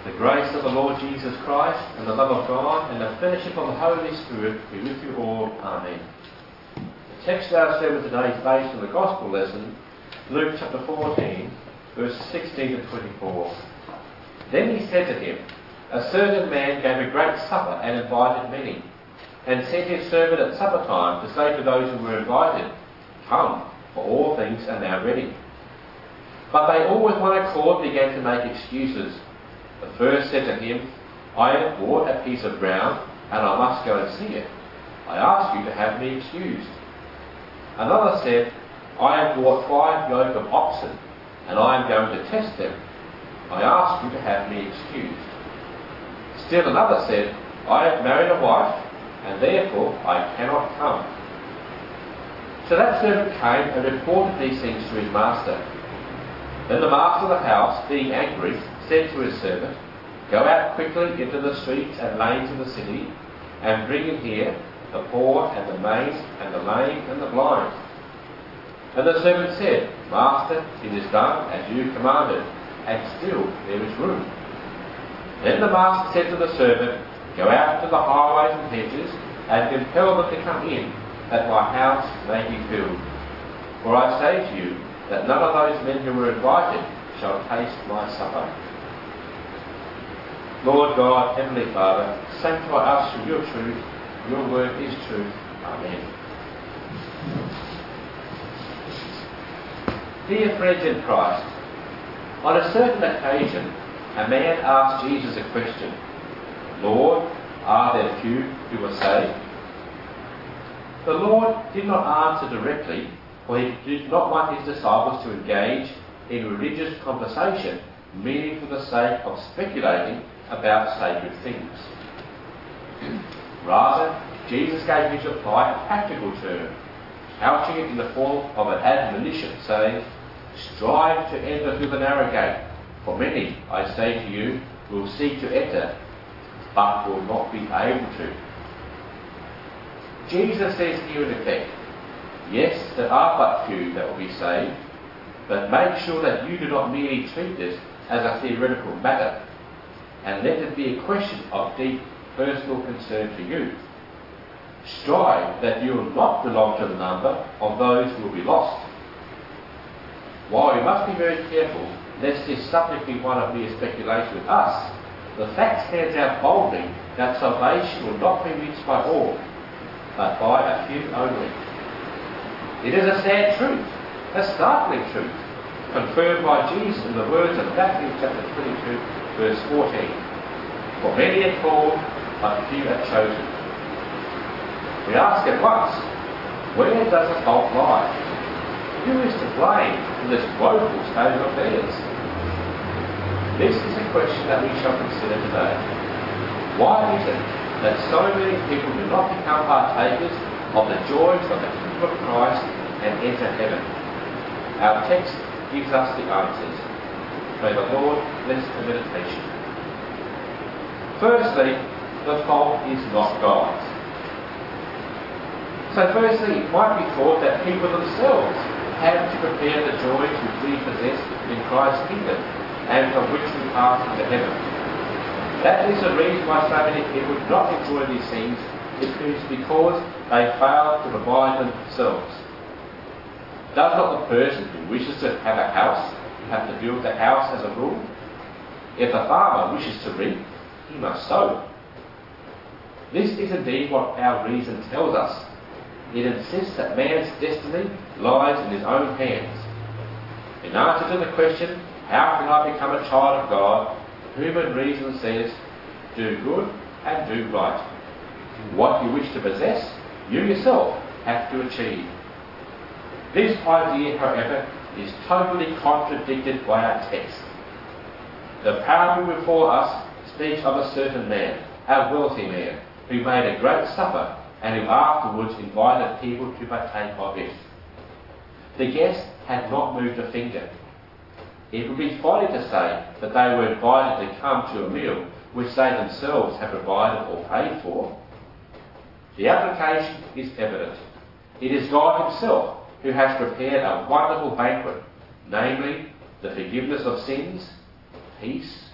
The grace of the Lord Jesus Christ and the love of God and the fellowship of the Holy Spirit be with you all. Amen. The text of our sermon today is based on the Gospel lesson, Luke chapter 14, verses 16 to 24. Then he said to him, "A certain man gave a great supper and invited many, and sent his servant at supper time to say to those who were invited, 'Come, for all things are now ready.' But they all with one accord began to make excuses. The first said to him, 'I have bought a piece of ground, and I must go and see it. I ask you to have me excused.' Another said, 'I have bought 5 yoke of oxen, and I am going to test them. I ask you to have me excused.' Still another said, 'I have married a wife, and therefore I cannot come.' So that servant came and reported these things to his master. Then the master of the house, being angry, said to his servant, 'Go out quickly into the streets and lanes of the city, and bring in here the poor and the maimed and the lame and the blind.' And the servant said, 'Master, it is done as you commanded, and still there is room.' Then the master said to the servant, 'Go out to the highways and hedges, and compel them to come in, that my house may be filled. For I say to you, that none of those men who were invited shall taste my supper.'" Lord God, Heavenly Father, sanctify us through your truth. Your word is truth. Amen. Dear friends in Christ, on a certain occasion, a man asked Jesus a question. "Lord, are there few who are saved?" The Lord did not answer directly, for he did not want his disciples to engage in religious conversation merely for the sake of speculating about sacred things. Rather, Jesus gave his reply a practical term, couching it in the form of an admonition, saying, "Strive to enter through the narrow gate, for many, I say to you, will seek to enter, but will not be able to." Jesus says here in effect, yes, there are but few that will be saved, but make sure that you do not merely treat this as a theoretical matter, and let it be a question of deep personal concern to you. Strive that you will not belong to the number of those who will be lost. While we must be very careful lest this subject be one of mere speculation with us, the fact stands out boldly that salvation will not be reached by all, but by a few only. It is a sad truth, a startling truth, confirmed by Jesus in the words of Matthew chapter 22, verse 14. "For many are called, but few are chosen." We ask at once, where does the fault lie? Who is to blame in this woeful state of affairs? This is a question that we shall consider today. Why is it that so many people do not become partakers of the joys of the kingdom of Christ and enter heaven? Our text gives us the answers. May the Lord bless the meditation. Firstly, the fault is not God's. So firstly, it might be thought that people themselves have to prepare the joys which we possess in Christ's kingdom and from which we pass into heaven. That is the reason why so many people do not enjoy these things. It is because they fail to provide them themselves. Does not the person who wishes to have a house have to build the house as a rule? If the farmer wishes to reap, he must sow. This is indeed what our reason tells us. It insists that man's destiny lies in his own hands. In answer to the question, how can I become a child of God, human reason says, do good and do right. What you wish to possess, you yourself have to achieve. This idea, however, is totally contradicted by our text. The parable before us speaks of a certain man, a wealthy man, who made a great supper and who afterwards invited people to partake of it. The guests had not moved a finger. It would be folly to say that they were invited to come to a meal which they themselves had provided or paid for. The application is evident. It is God himself who has prepared a wonderful banquet, namely the forgiveness of sins, peace,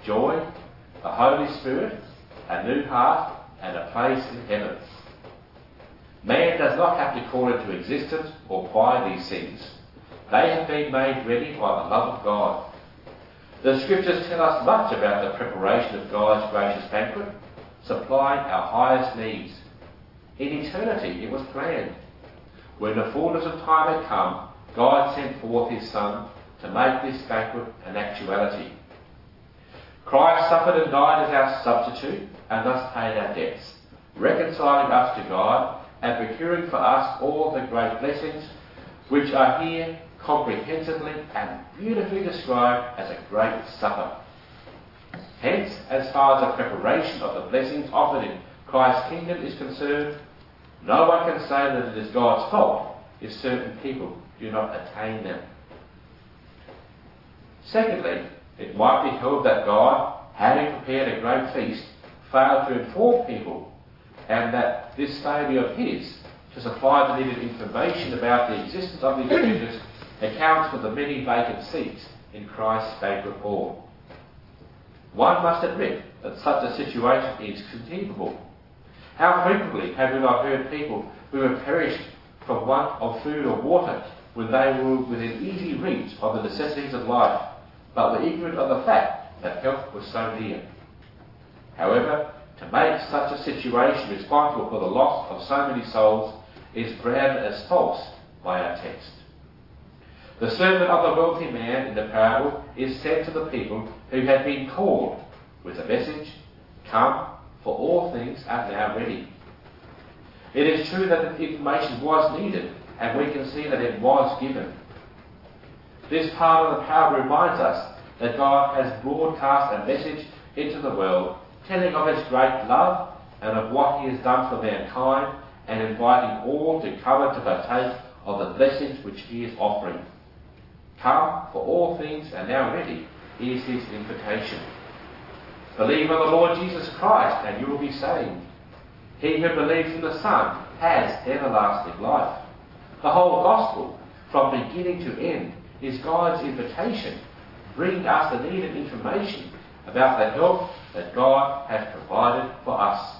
joy, the Holy Spirit, a new heart, and a place in heaven. Man does not have to call into existence or buy these things. They have been made ready by the love of God. The Scriptures tell us much about the preparation of God's gracious banquet, supplying our highest needs. In eternity it was planned. When the fullness of time had come, God sent forth his Son to make this banquet an actuality. Christ suffered and died as our substitute and thus paid our debts, reconciling us to God and procuring for us all the great blessings which are here comprehensively and beautifully described as a great supper. Hence, as far as the preparation of the blessings offered in Christ's kingdom is concerned, no one can say that it is God's fault if certain people do not attain them. Secondly, it might be held that God, having prepared a great feast, failed to inform people, and that this failure of his to supply the needed information about the existence of these treasures accounts for the many vacant seats in Christ's banquet hall. One must admit that such a situation is conceivable. How frequently have we not heard people who have perished from want of food or water when they were within easy reach of the necessities of life, but were ignorant of the fact that help was so near? However, to make such a situation responsible for the loss of so many souls is branded as false by our text. The servant of the wealthy man in the parable is sent to the people who had been called with a message, "Come, for all things are now ready." It is true that the information was needed, and we can see that it was given. This part of the parable reminds us that God has broadcast a message into the world, telling of his great love and of what he has done for mankind, and inviting all to come and to partake of the blessings which he is offering. "Come, for all things are now ready," is his invitation. Believe on the Lord Jesus Christ and you will be saved. He who believes in the Son has everlasting life. The whole gospel, from beginning to end, is God's invitation, bringing us the needed information about the help that God has provided for us.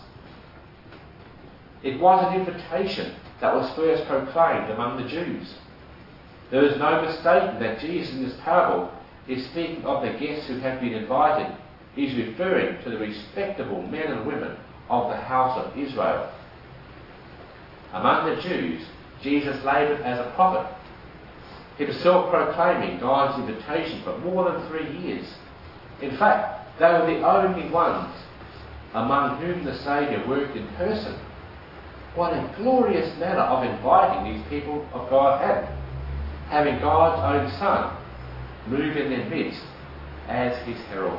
It was an invitation that was first proclaimed among the Jews. There is no mistaking that Jesus in this parable is speaking of the guests who have been invited. He's referring to the respectable men and women of the house of Israel. Among the Jews, Jesus laboured as a prophet, himself proclaiming God's invitation for more than 3 years. In fact, they were the only ones among whom the Saviour worked in person. What a glorious manner of inviting these people of God had, having God's own Son move in their midst as his herald.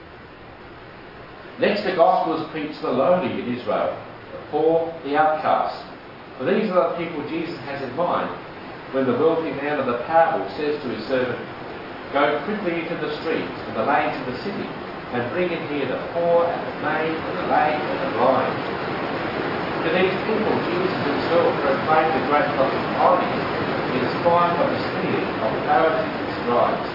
Next, the gospel is preached to the lowly in Israel, the poor, the outcasts. For these are the people Jesus has in mind when the wealthy man of the parable says to his servant, "Go quickly into the streets and the lanes of the city, and bring in here the poor and the maimed and the lame and the blind." To these people, Jesus himself proclaimed the great hospitality in spite of the sneers of Pharisees and scribes.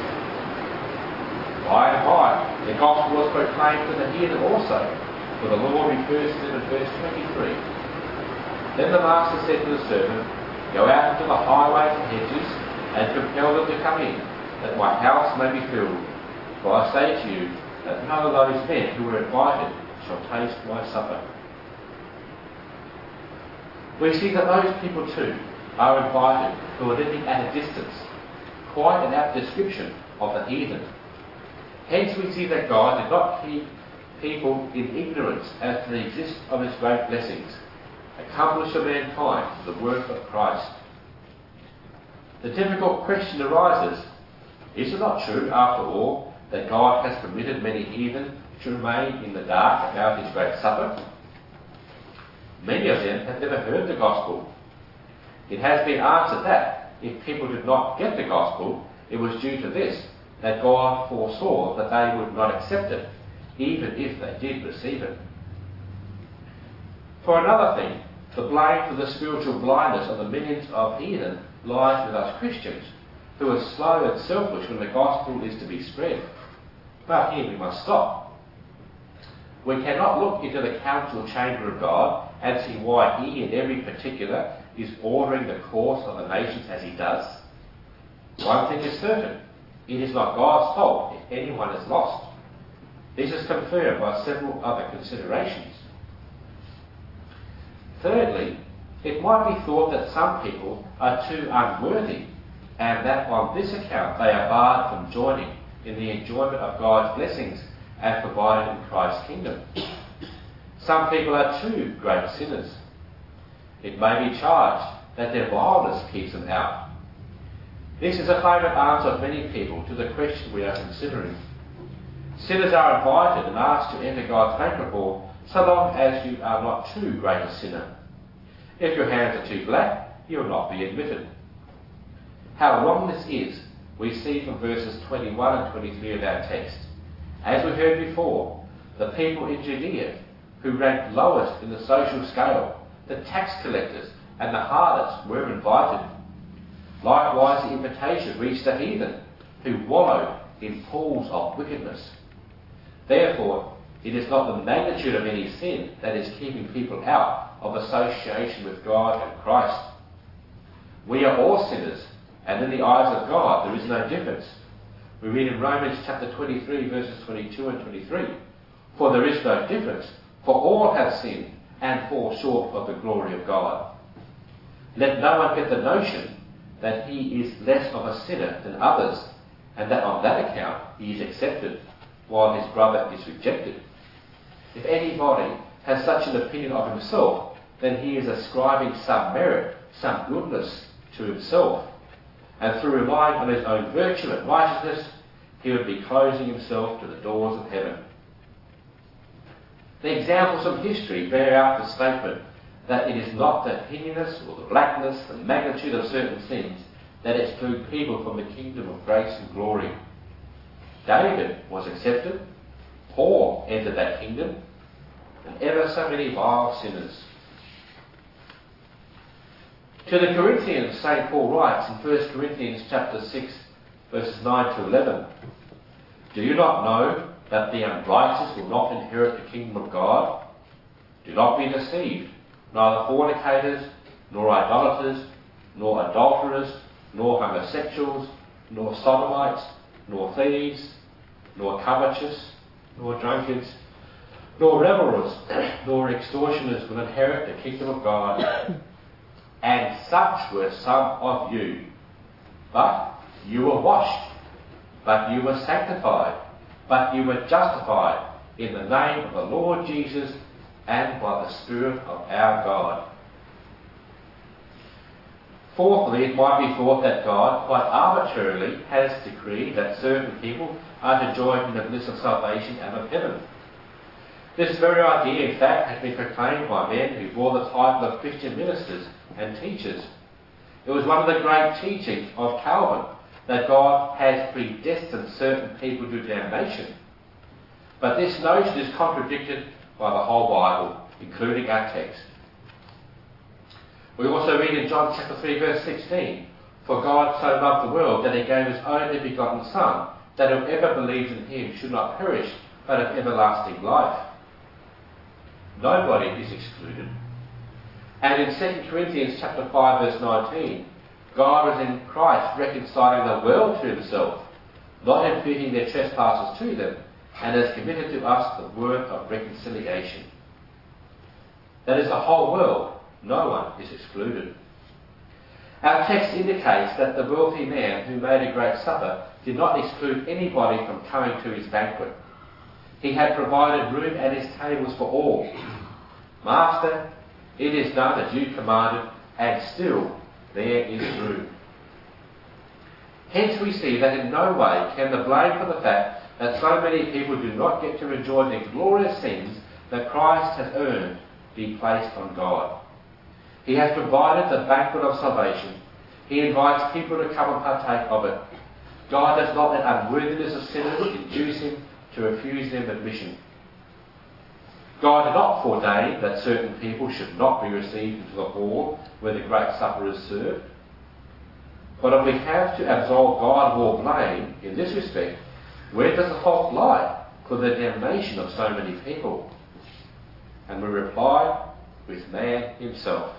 By and by, the gospel was proclaimed to the heathen also, for the Lord refers to them in verse 23. Then the master said to the servant, "Go out into the highways and hedges, and compel them to come in, that my house may be filled. For I say to you, that none of those men who were invited shall taste my supper." We see that those people too are invited who are living at a distance, quite an apt description of the heathen. Hence we see that God did not keep people in ignorance as to the existence of his great blessings, accomplished for mankind through the work of Christ. The difficult question arises, is it not true, after all, that God has permitted many heathen to remain in the dark about his great supper? Many of them have never heard the gospel. It has been answered that, if people did not get the gospel, it was due to this, that God foresaw that they would not accept it, even if they did receive it. For another thing, the blame for the spiritual blindness of the millions of heathen lies with us Christians, who are slow and selfish when the gospel is to be spread. But here we must stop. We cannot look into the council chamber of God and see why he in every particular is ordering the course of the nations as he does. One thing is certain, it is not God's fault if anyone is lost. This is confirmed by several other considerations. Thirdly, it might be thought that some people are too unworthy, and that on this account they are barred from joining in the enjoyment of God's blessings as provided in Christ's kingdom. Some people are too great sinners. It may be charged that their vileness keeps them out. This is a favourite answer of many people to the question we are considering. Sinners are invited and asked to enter God's banquet hall so long as you are not too great a sinner. If your hands are too black, you will not be admitted. How wrong this is, we see from verses 21 and 23 of our text. As we heard before, the people in Judea who ranked lowest in the social scale, the tax collectors and the harlots, were invited. Likewise, the invitation reached the heathen who wallowed in pools of wickedness. Therefore, it is not the magnitude of any sin that is keeping people out of association with God and Christ. We are all sinners, and in the eyes of God there is no difference. We read in Romans chapter 23 verses 22 and 23, "For there is no difference, for all have sinned and fall short of the glory of God." Let no one get the notion that he is less of a sinner than others, and that on that account he is accepted, while his brother is rejected. If anybody has such an opinion of himself, then he is ascribing some merit, some goodness to himself, and through relying on his own virtue and righteousness, he would be closing himself to the doors of heaven. The examples of history bear out the statement that it is not the hideousness or the blackness, the magnitude of certain sins that exclude people from the kingdom of grace and glory. David was accepted, Paul entered that kingdom, and ever so many vile sinners. To the Corinthians, St. Paul writes in 1 Corinthians chapter 6, verses 9 to 11, "Do you not know that the unrighteous will not inherit the kingdom of God? Do not be deceived. Neither fornicators, nor idolaters, nor adulterers, nor homosexuals, nor sodomites, nor thieves, nor covetous, nor drunkards, nor revelers, nor extortioners will inherit the kingdom of God. And such were some of you. But you were washed, but you were sanctified, but you were justified in the name of the Lord Jesus and by the Spirit of our God." Fourthly, it might be thought that God quite arbitrarily has decreed that certain people are to join in the bliss of salvation and of heaven. This very idea, in fact, has been proclaimed by men who bore the title of Christian ministers and teachers. It was one of the great teachings of Calvin that God has predestined certain people to damnation. But this notion is contradicted by the whole Bible, including our text. We also read in John chapter 3 verse 16, "For God so loved the world that he gave his only begotten Son, that whoever believes in him should not perish, but have everlasting life." Nobody is excluded. And in 2 Corinthians chapter 5 verse 19, God was in Christ reconciling the world to himself, not imputing their trespasses to them, and has committed to us the work of reconciliation. That is the whole world. No one is excluded. Our text indicates that the wealthy man who made a great supper did not exclude anybody from coming to his banquet. He had provided room at his tables for all. "Master, it is done as you commanded, and still there is room." Hence we see that in no way can the blame for the fact that so many people do not get to enjoy the glorious things that Christ has earned be placed on God. He has provided the banquet of salvation. He invites people to come and partake of it. God does not let unworthiness of sinners induce him to refuse them admission. God did not foreordain that certain people should not be received into the hall where the great supper is served. But if we have to absolve God of all blame in this respect, Where does the fault lie for the damnation of so many people? And we reply, with man himself.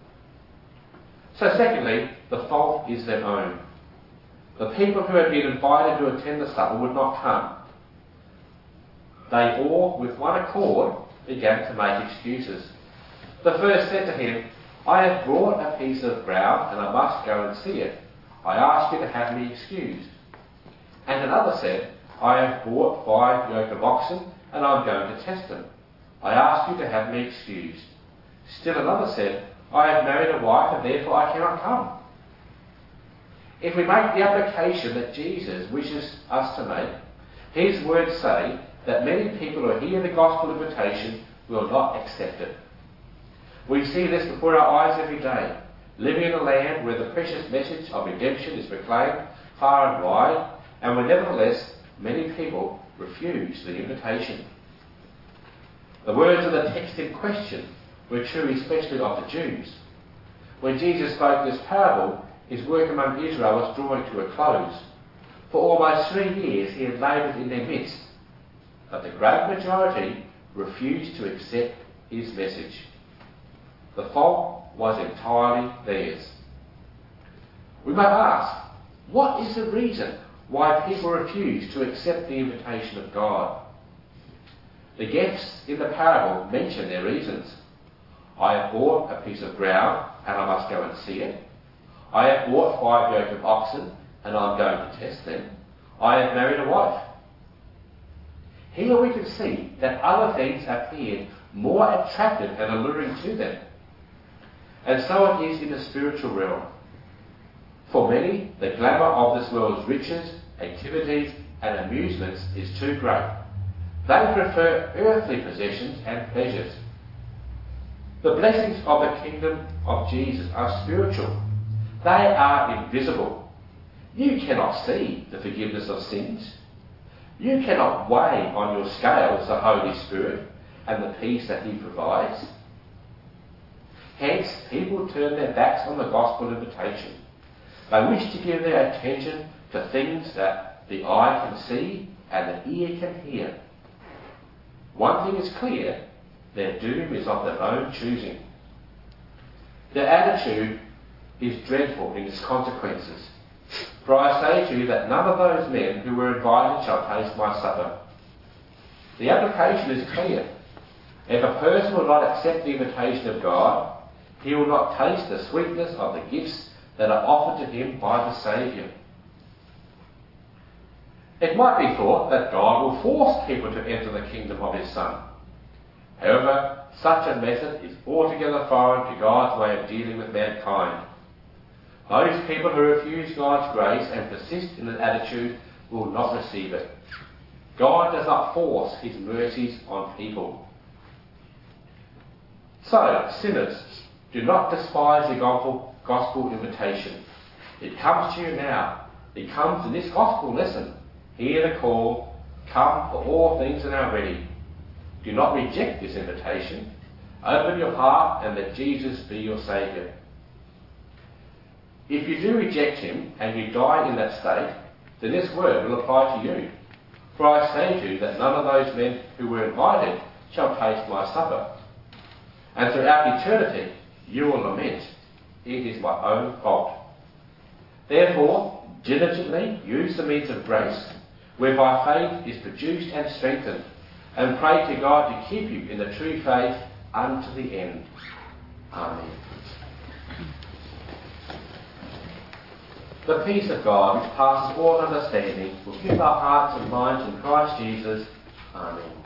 So secondly, the fault is their own. The people who had been invited to attend the supper would not come. They all, with one accord, began to make excuses. The first said to him, I have brought a piece of ground and I must go and see it. I ask you to have me excused. And another said, I have bought 5 yoke of oxen and I'm going to test them. I ask you to have me excused. Still another said, I have married a wife and therefore I cannot come. If we make the application that Jesus wishes us to make, his words say that many people who hear the gospel invitation will not accept it. We see this before our eyes every day, living in a land where the precious message of redemption is proclaimed far and wide, and where nevertheless many people refuse the invitation. The words of the text in question were true especially of the Jews. When Jesus spoke this parable, his work among Israel was drawing to a close. For almost 3 years he had laboured in their midst, but the great majority refused to accept his message. The fault was entirely theirs. We may ask, what is the reason why people refuse to accept the invitation of God? The guests in the parable mention their reasons. I have bought a piece of ground and I must go and see it. I have bought 5 yoke of oxen and I'm going to test them. I have married a wife. Here we can see that other things appeared more attractive and alluring to them. And so it is in the spiritual realm. For many, the glamour of this world's riches, activities and amusements is too great. They prefer earthly possessions and pleasures. The blessings of the kingdom of Jesus are spiritual. They are invisible. You cannot see the forgiveness of sins. You cannot weigh on your scales the Holy Spirit and the peace that he provides. Hence, people turn their backs on the gospel invitation. They wish to give their attention to things that the eye can see and the ear can hear. One thing is clear, their doom is of their own choosing. Their attitude is dreadful in its consequences. For I say to you that none of those men who were invited shall taste my supper. The application is clear. If a person will not accept the invitation of God, he will not taste the sweetness of the gifts that are offered to him by the Saviour. It might be thought that God will force people to enter the kingdom of his Son. However, such a method is altogether foreign to God's way of dealing with mankind. Those people who refuse God's grace and persist in an attitude will not receive it. God does not force his mercies on people. So, sinners, do not despise the gospel invitation. It comes to you now. It comes in this gospel lesson. Hear the call, come, for all things are now ready. Do not reject this invitation. Open your heart and let Jesus be your Saviour. If you do reject him and you die in that state, then this word will apply to you. For I say to you that none of those men who were invited shall taste my supper. And throughout eternity you will lament, it is my own fault. Therefore, diligently use the means of grace, whereby faith is produced and strengthened, and pray to God to keep you in the true faith unto the end. Amen. The peace of God, which passes all understanding, will keep our hearts and minds in Christ Jesus. Amen.